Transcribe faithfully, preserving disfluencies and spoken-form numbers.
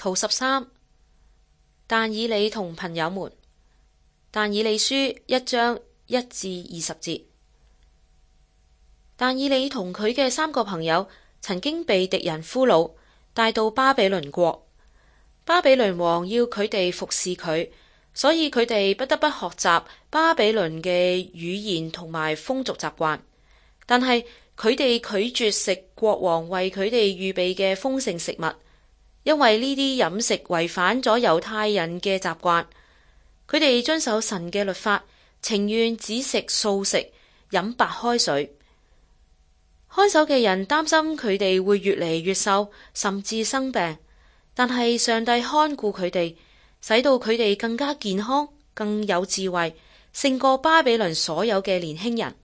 圖十三，但以理同朋友們，但以理書一章一至二十節。但以理同佢嘅三個朋友曾經被敵人俘虜，帶到巴比倫國。巴比倫王要佢哋服侍佢，所以佢哋不得不學習巴比倫嘅語言同埋風俗習慣。但係佢哋拒絕食國王為佢哋預備嘅豐盛食物，因為呢啲飲食違反咗猶太人嘅習慣。佢哋遵守神嘅律法，情願只食素食，飲白開水。看守嘅人擔心佢哋會越嚟越瘦，甚至生病，但係上帝看顧佢哋，使到佢哋更加健康，更有智慧，勝過巴比倫所有嘅年輕人。